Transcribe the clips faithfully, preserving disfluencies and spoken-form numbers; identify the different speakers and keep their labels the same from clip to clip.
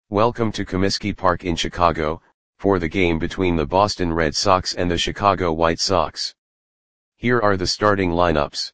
Speaker 1: Welcome to Comiskey Park in Chicago, for the game between the Boston Red Sox and the Chicago White Sox. Here are the starting lineups.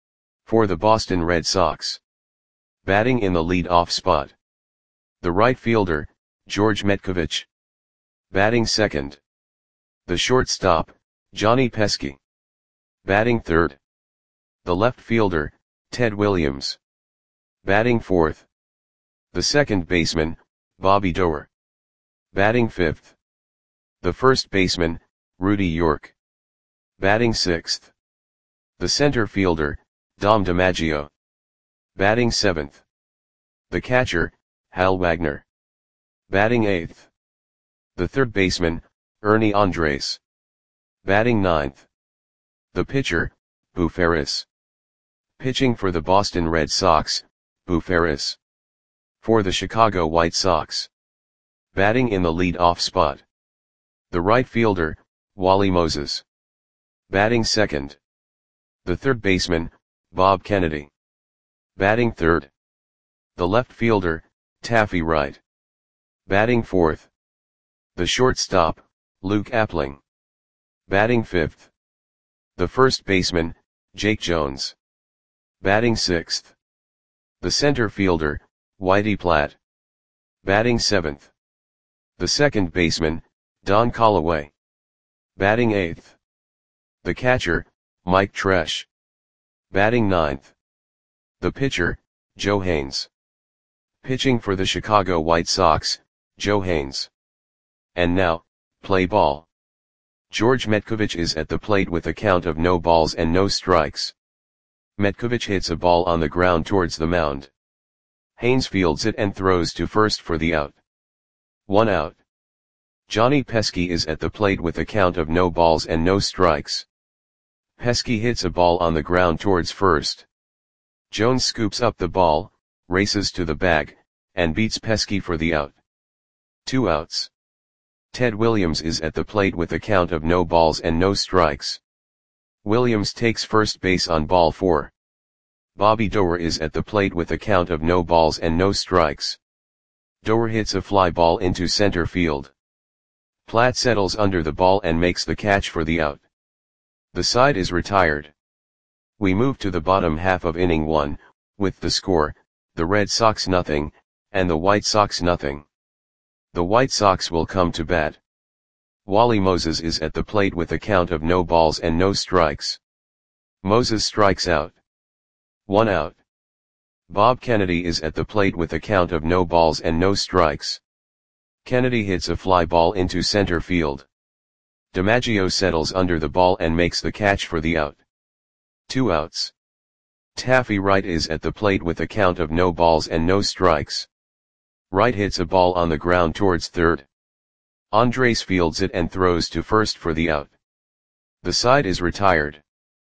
Speaker 1: For the Boston Red Sox. Batting in the lead-off spot. The right fielder, George Metcovich. Batting second. The shortstop, Johnny Pesky. Batting third. The left fielder, Ted Williams. Batting fourth. The second baseman, Bobby Doerr. Batting fifth. The first baseman, Rudy York. Batting sixth. The center fielder, Dom DiMaggio. Batting seventh. The catcher, Hal Wagner. Batting eighth. The third baseman, Ernie Andres. Batting ninth. The pitcher, Boo Ferriss. Pitching for the Boston Red Sox, Boo Ferriss. For the Chicago White Sox. Batting in the lead-off spot. The right fielder, Wally Moses. Batting second. The third baseman, Bob Kennedy. Batting third. The left fielder, Taffy Wright. Batting fourth. The shortstop, Luke Appling. Batting fifth. The first baseman, Jake Jones. Batting sixth. The center fielder, Whitey Platt. Batting seventh. The second baseman, Don Callaway. Batting eighth. The catcher, Mike Tresh. Batting ninth. The pitcher, Joe Haynes. Pitching for the Chicago White Sox, Joe Haynes. And now, play ball. George Metcovich is at the plate with a count of no balls and no strikes. Metcovich hits a ball on the ground towards the mound. Haynes fields it and throws to first for the out. One out. Johnny Pesky is at the plate with a count of no balls and no strikes. Pesky hits a ball on the ground towards first. Jones scoops up the ball, races to the bag, and beats Pesky for the out. Two outs. Ted Williams is at the plate with a count of no balls and no strikes. Williams takes first base on ball four. Bobby Doerr is at the plate with a count of no balls and no strikes. Doerr hits a fly ball into center field. Platt settles under the ball and makes the catch for the out. The side is retired. We move to the bottom half of inning one, with the score, the Red Sox nothing, and the White Sox nothing. The White Sox will come to bat. Wally Moses is at the plate with a count of no balls and no strikes. Moses strikes out. One out. Bob Kennedy is at the plate with a count of no balls and no strikes. Kennedy hits a fly ball into center field. DiMaggio settles under the ball and makes the catch for the out. Two outs. Taffy Wright is at the plate with a count of no balls and no strikes. Wright hits a ball on the ground towards third. Andres fields it and throws to first for the out. The side is retired.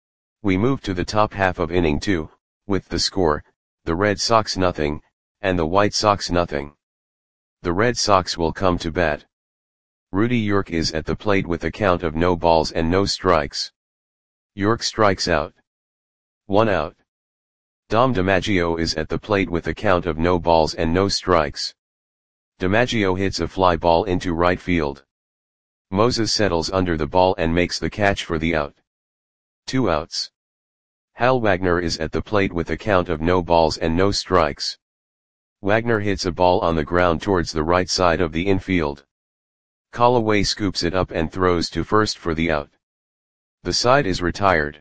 Speaker 1: We move to the top half of inning two, with the score, the Red Sox nothing, and the White Sox nothing. The Red Sox will come to bat. Rudy York is at the plate with a count of no balls and no strikes. York strikes out. One out. Dom DiMaggio is at the plate with a count of no balls and no strikes. DiMaggio hits a fly ball into right field. Moses settles under the ball and makes the catch for the out. Two outs. Hal Wagner is at the plate with a count of no balls and no strikes. Wagner hits a ball on the ground towards the right side of the infield. Callaway scoops it up and throws to first for the out. The side is retired.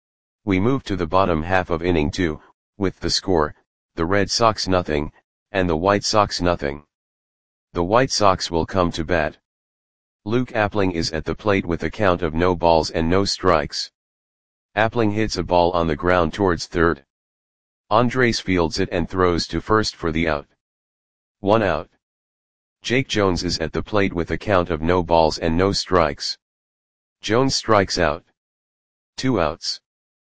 Speaker 1: We move to the bottom half of inning two, with the score, the Red Sox nothing, and the White Sox nothing. The White Sox will come to bat. Luke Appling is at the plate with a count of no balls and no strikes. Appling hits a ball on the ground towards third. Andres fields it and throws to first for the out. One out. Jake Jones is at the plate with a count of no balls and no strikes. Jones strikes out. Two outs.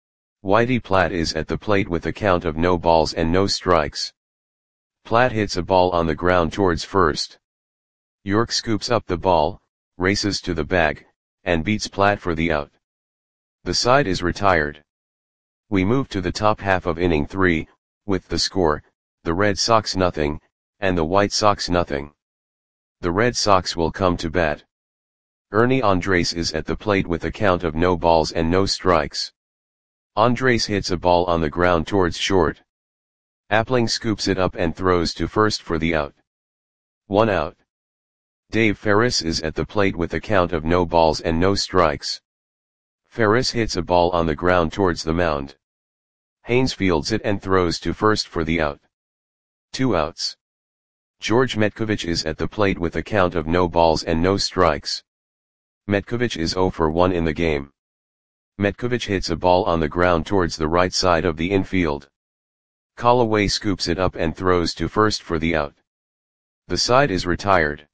Speaker 1: Whitey Platt is at the plate with a count of no balls and no strikes. Platt hits a ball on the ground towards first. York scoops up the ball, races to the bag, and beats Platt for the out. The side is retired. We move to the top half of inning three, with the score, the Red Sox nothing, and the White Sox nothing. The Red Sox will come to bat. Ernie Andres is at the plate with a count of no balls and no strikes. Andres hits a ball on the ground towards short. Appling scoops it up and throws to first for the out. One out. Dave Ferris is at the plate with a count of no balls and no strikes. Ferris hits a ball on the ground towards the mound. Haynes fields it and throws to first for the out. Two outs. George Metkovich is at the plate with a count of no balls and no strikes. Metkovich is zero for one in the game. Metkovich hits a ball on the ground towards the right side of the infield. Callaway scoops it up and throws to first for the out. The side is retired.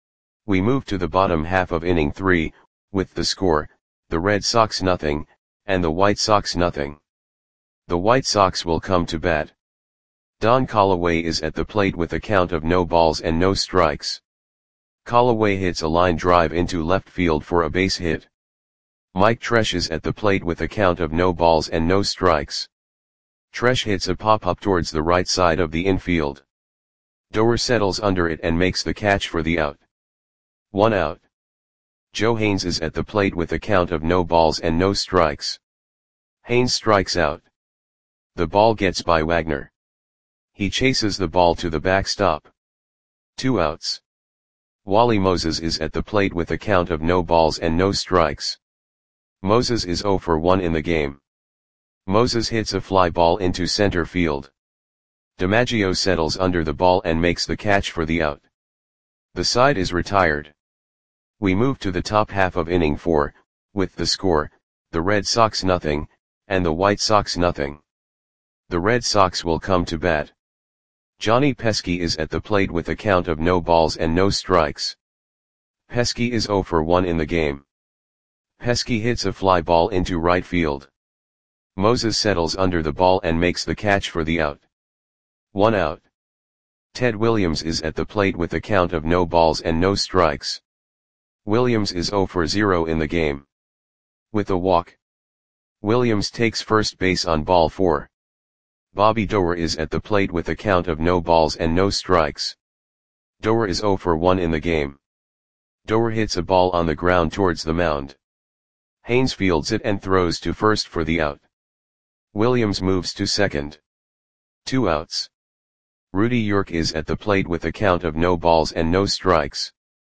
Speaker 1: We move to the bottom half of inning three, with the score, the Red Sox nothing, and the White Sox nothing. The White Sox will come to bat. Don Callaway is at the plate with a count of no balls and no strikes. Callaway hits a line drive into left field for a base hit. Mike Tresh is at the plate with a count of no balls and no strikes. Tresh hits a pop-up towards the right side of the infield. Doer settles under it and makes the catch for the out. One out. Joe Haynes is at the plate with a count of no balls and no strikes. Haynes strikes out. The ball gets by Wagner. He chases the ball to the backstop. Two outs. Wally Moses is at the plate with a count of no balls and no strikes. Moses is zero for one in the game. Moses hits a fly ball into center field. DiMaggio settles under the ball and makes the catch for the out. The side is retired. We move to the top half of inning four, with the score, the Red Sox nothing, and the White Sox nothing. The Red Sox will come to bat. Johnny Pesky is at the plate with a count of no balls and no strikes. Pesky is zero for one in the game. Pesky hits a fly ball into right field. Moses settles under the ball and makes the catch for the out. One out. Ted Williams is at the plate with a count of no balls and no strikes. Williams is zero for zero in the game. With a walk. Williams takes first base on ball four. Bobby Doer is at the plate with a count of no balls and no strikes. Doer is zero for one in the game. Doer hits a ball on the ground towards the mound. Haynes fields it and throws to first for the out. Williams moves to second. Two outs. Rudy York is at the plate with a count of no balls and no strikes.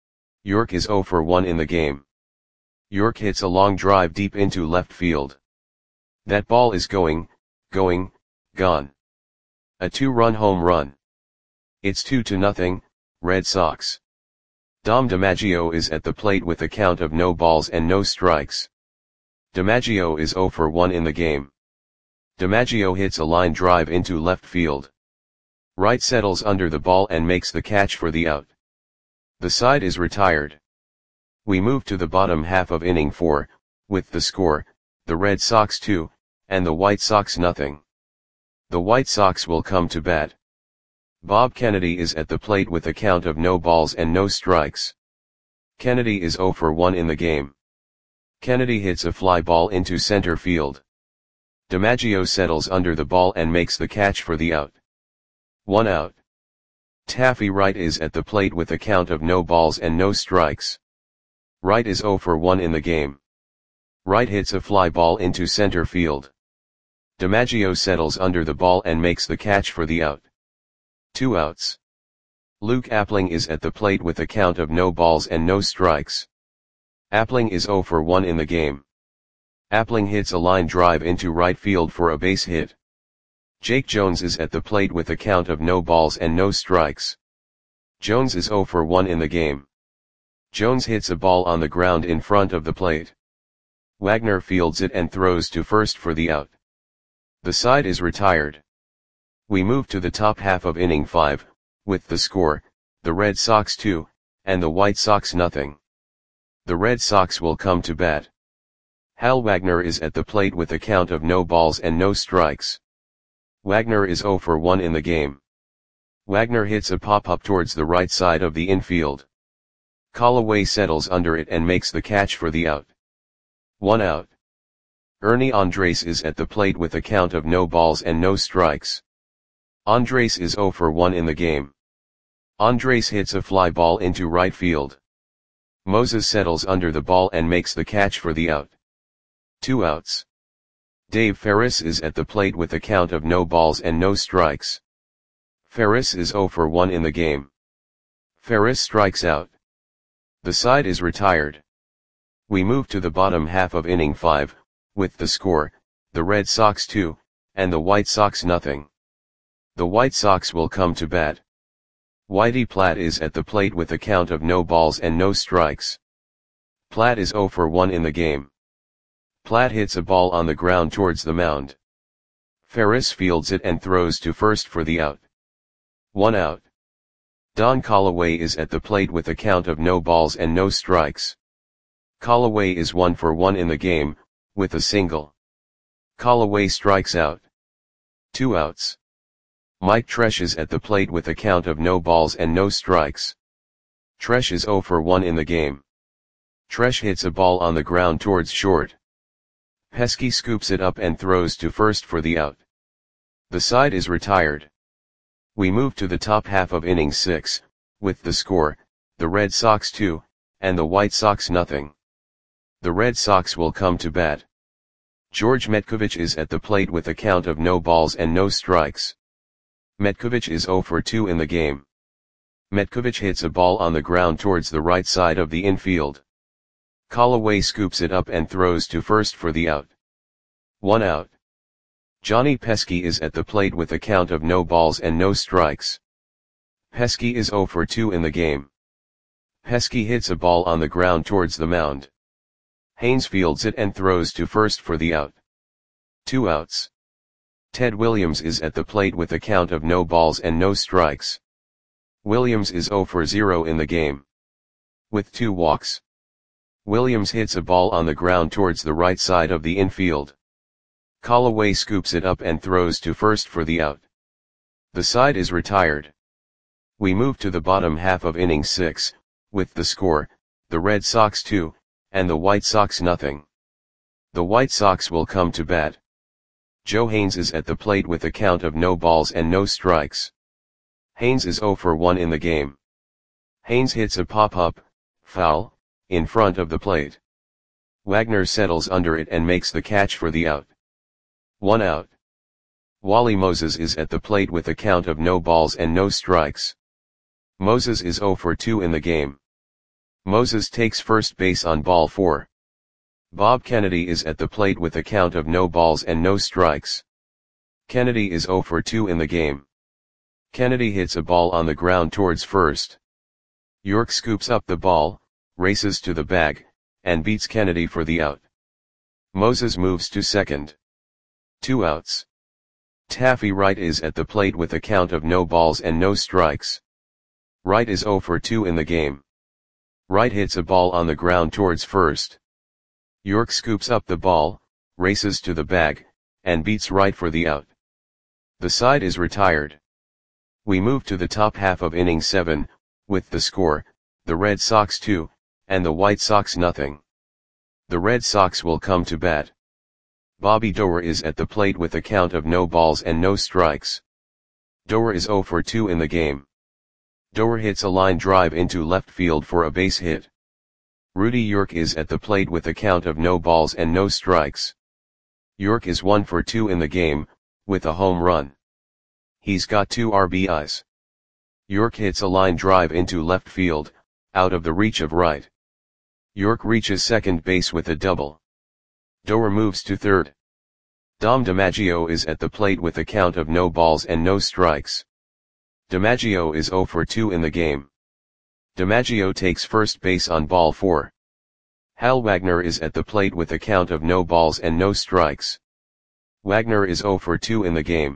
Speaker 1: York is zero for one in the game. York hits a long drive deep into left field. That ball is going, going, gone. A two-run home run. It's two to nothing, Red Sox. Dom DiMaggio is at the plate with a count of no balls and no strikes. DiMaggio is zero for one in the game. DiMaggio hits a line drive into left field. Wright settles under the ball and makes the catch for the out. The side is retired. We move to the bottom half of inning four, with the score, the Red Sox two, and the White Sox nothing. The White Sox will come to bat. Bob Kennedy is at the plate with a count of no balls and no strikes. Kennedy is zero for one in the game. Kennedy hits a fly ball into center field. DiMaggio settles under the ball and makes the catch for the out. One out. Taffy Wright is at the plate with a count of no balls and no strikes. Wright is zero for one in the game. Wright hits a fly ball into center field. DiMaggio settles under the ball and makes the catch for the out. Two outs. Luke Appling is at the plate with a count of no balls and no strikes. Appling is zero for one in the game. Appling hits a line drive into right field for a base hit. Jake Jones is at the plate with a count of no balls and no strikes. Jones is zero for one in the game. Jones hits a ball on the ground in front of the plate. Wagner fields it and throws to first for the out. The side is retired. We move to the top half of inning five, with the score, the Red Sox two, and the White Sox nothing. The Red Sox will come to bat. Hal Wagner is at the plate with a count of no balls and no strikes. Wagner is zero for one in the game. Wagner hits a pop-up towards the right side of the infield. Callaway settles under it and makes the catch for the out. One out. Ernie Andres is at the plate with a count of no balls and no strikes. Andres is zero for one in the game. Andres hits a fly ball into right field. Moses settles under the ball and makes the catch for the out. Two outs. Dave Ferris is at the plate with a count of no balls and no strikes. Ferris is zero for one in the game. Ferris strikes out. The side is retired. We move to the bottom half of inning five, with the score, the Red Sox two, and the White Sox nothing. The White Sox will come to bat. Whitey Platt is at the plate with a count of no balls and no strikes. Platt is zero for one in the game. Platt hits a ball on the ground towards the mound. Ferris fields it and throws to first for the out. One out. Don Callaway is at the plate with a count of no balls and no strikes. Callaway is one for one in the game, with a single. Callaway strikes out. Two outs. Mike Tresh is at the plate with a count of no balls and no strikes. Tresh is zero for one in the game. Tresh hits a ball on the ground towards short. Pesky scoops it up and throws to first for the out. The side is retired. We move to the top half of inning six, with the score, the Red Sox two, and the White Sox nothing. The Red Sox will come to bat. George Metkovich is at the plate with a count of no balls and no strikes. Metkovich is zero for two in the game. Metkovich hits a ball on the ground towards the right side of the infield. Callaway scoops it up and throws to first for the out. One out. Johnny Pesky is at the plate with a count of no balls and no strikes. Pesky is zero for two in the game. Pesky hits a ball on the ground towards the mound. Haynes fields it and throws to first for the out. Two outs. Ted Williams is at the plate with a count of no balls and no strikes. Williams is zero for zero in the game. With two walks. Williams hits a ball on the ground towards the right side of the infield. Callaway scoops it up and throws to first for the out. The side is retired. We move to the bottom half of inning six, with the score, the Red Sox two, and the White Sox nothing. The White Sox will come to bat. Joe Haynes is at the plate with a count of no balls and no strikes. Haynes is zero for one in the game. Haynes hits a pop-up, foul, in front of the plate. Wagner settles under it and makes the catch for the out. One out. Wally Moses is at the plate with a count of no balls and no strikes. Moses is zero for two in the game. Moses takes first base on ball four. Bob Kennedy is at the plate with a count of no balls and no strikes. Kennedy is zero for two in the game. Kennedy hits a ball on the ground towards first. York scoops up the ball, races to the bag, and beats Kennedy for the out. Moses moves to second. Two outs. Taffy Wright is at the plate with a count of no balls and no strikes. Wright is zero for two in the game. Wright hits a ball on the ground towards first. York scoops up the ball, races to the bag, and beats Wright for the out. The side is retired. We move to the top half of inning seven, with the score, the Red Sox two, and the White Sox nothing. The Red Sox will come to bat. Bobby Doerr is at the plate with a count of no balls and no strikes. Doerr is zero for two in the game. Doerr hits a line drive into left field for a base hit. Rudy York is at the plate with a count of no balls and no strikes. York is one for two in the game, with a home run. He's got two R B Is. York hits a line drive into left field, out of the reach of Wright. York reaches second base with a double. Doerr moves to third. Dom DiMaggio is at the plate with a count of no balls and no strikes. DiMaggio is zero for two in the game. DiMaggio takes first base on ball four. Hal Wagner is at the plate with a count of no balls and no strikes. Wagner is zero for two in the game.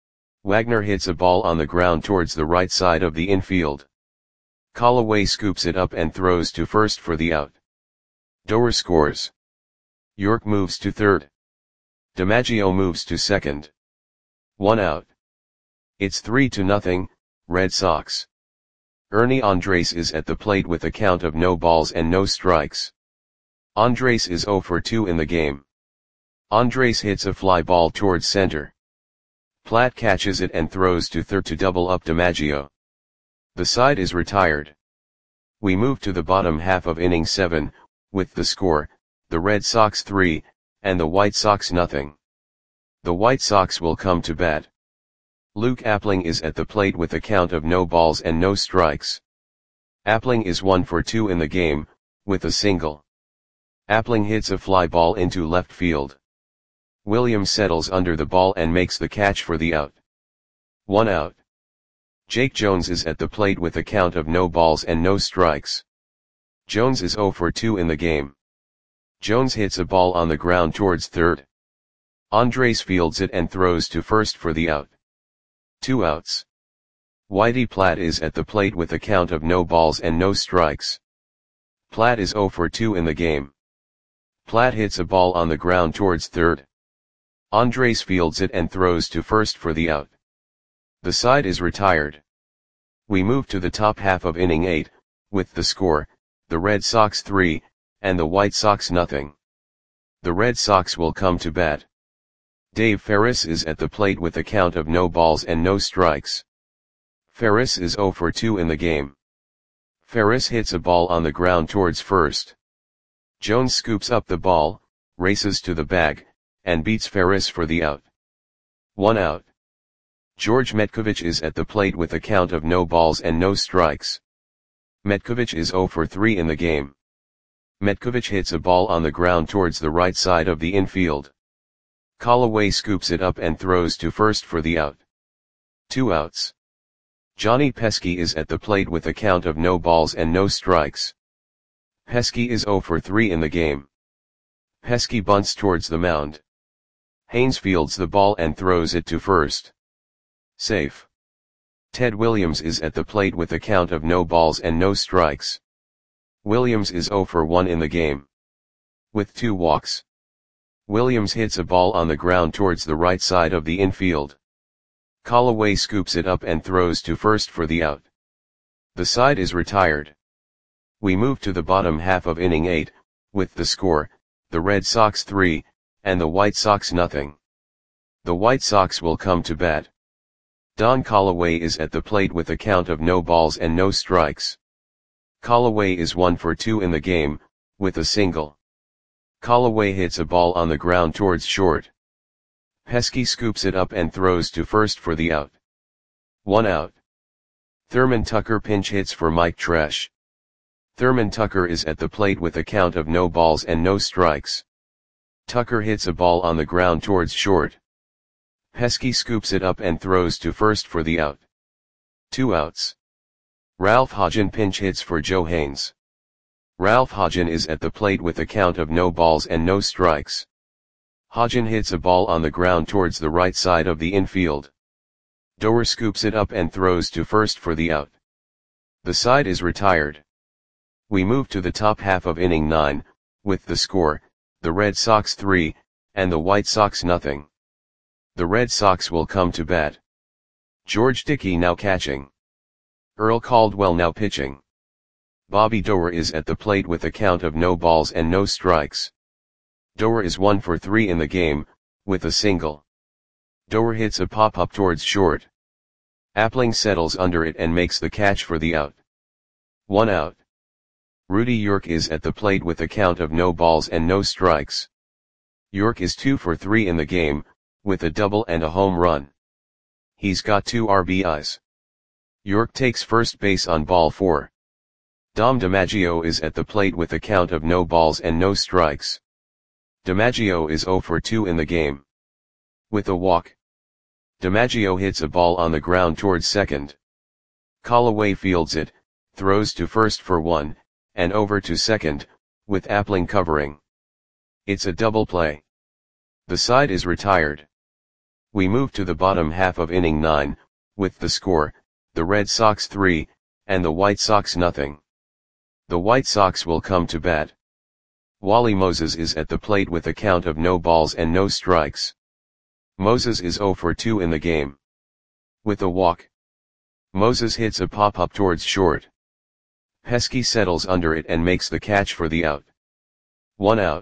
Speaker 1: Wagner hits a ball on the ground towards the right side of the infield. Callaway scoops it up and throws to first for the out. Doerr scores. York moves to third. DiMaggio moves to second. One out. It's three to nothing, Red Sox. Ernie Andres is at the plate with a count of no balls and no strikes. Andres is zero for two in the game. Andres hits a fly ball towards center. Platt catches it and throws to third to double up DiMaggio. The side is retired. We move to the bottom half of inning seven, with the score, the Red Sox three, and the White Sox nothing. The White Sox will come to bat. Luke Appling is at the plate with a count of no balls and no strikes. Appling is one for two in the game, with a single. Appling hits a fly ball into left field. Williams settles under the ball and makes the catch for the out. One out. Jake Jones is at the plate with a count of no balls and no strikes. Jones is zero for two in the game. Jones hits a ball on the ground towards third. Andres fields it and throws to first for the out. Two outs. Whitey Platt is at the plate with a count of no balls and no strikes. Platt is zero for two in the game. Platt hits a ball on the ground towards third. Andres fields it and throws to first for the out. The side is retired. We move to the top half of inning eight, with the score, the Red Sox three, and the White Sox nothing. The Red Sox will come to bat. Dave Ferris is at the plate with a count of no balls and no strikes. Ferris is zero for two in the game. Ferris hits a ball on the ground towards first. Jones scoops up the ball, races to the bag, and beats Ferris for the out. One out. George Metkovich is at the plate with a count of no balls and no strikes. Metkovich is zero for three in the game. Metkovich hits a ball on the ground towards the right side of the infield. Callaway scoops it up and throws to first for the out. Two outs. Johnny Pesky is at the plate with a count of no balls and no strikes. Pesky is zero for three in the game. Pesky bunts towards the mound. Haynes fields the ball and throws it to first. Safe. Ted Williams is at the plate with a count of no balls and no strikes. Williams is zero for one in the game. With two walks. Williams hits a ball on the ground towards the right side of the infield. Callaway scoops it up and throws to first for the out. The side is retired. We move to the bottom half of inning eight, with the score, the Red Sox three, and the White Sox nothing. The White Sox will come to bat. Don Callaway is at the plate with a count of no balls and no strikes. Callaway is one for two in the game, with a single. Callaway hits a ball on the ground towards short. Pesky scoops it up and throws to first for the out. One out. Thurman Tucker pinch hits for Mike Tresh. Thurman Tucker is at the plate with a count of no balls and no strikes. Tucker hits a ball on the ground towards short. Pesky scoops it up and throws to first for the out. Two outs. Ralph Hodgen pinch hits for Joe Haynes. Ralph Hodgen is at the plate with a count of no balls and no strikes. Hodgen hits a ball on the ground towards the right side of the infield. Doer scoops it up and throws to first for the out. The side is retired. We move to the top half of inning nine, with the score, the Red Sox three, and the White Sox nothing. The Red Sox will come to bat. George Dickey now catching. Earl Caldwell now pitching. Bobby Doer is at the plate with a count of no balls and no strikes. Doer is one for three in the game, with a single. Doer hits a pop-up towards short. Appling settles under it and makes the catch for the out. One out. Rudy York is at the plate with a count of no balls and no strikes. York is two for three in the game, with a double and a home run. He's got two R B Is. York takes first base on ball four. Dom DiMaggio is at the plate with a count of no balls and no strikes. DiMaggio is zero for two in the game. With a walk. DiMaggio hits a ball on the ground towards second. Callaway fields it, throws to first for one, and over to second, with Appling covering. It's a double play. The side is retired. We move to the bottom half of inning nine, with the score, the Red Sox three, and the White Sox nothing. The White Sox will come to bat. Wally Moses is at the plate with a count of no balls and no strikes. Moses is zero for two in the game. With a walk. Moses hits a pop-up towards short. Pesky settles under it and makes the catch for the out. One out.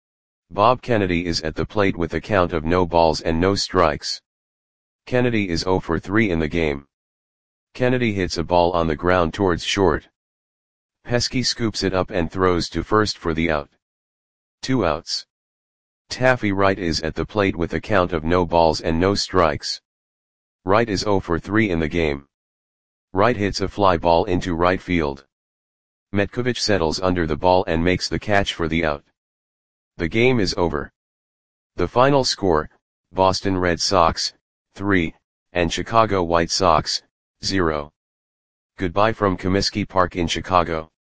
Speaker 1: Bob Kennedy is at the plate with a count of no balls and no strikes. Kennedy is zero for three in the game. Kennedy hits a ball on the ground towards short. Pesky scoops it up and throws to first for the out. Two outs. Taffy Wright is at the plate with a count of no balls and no strikes. Wright is zero for three in the game. Wright hits a fly ball into right field. Metcovich settles under the ball and makes the catch for the out. The game is over. The final score, Boston Red Sox, three, and Chicago White Sox, zero. Goodbye from Comiskey Park in Chicago.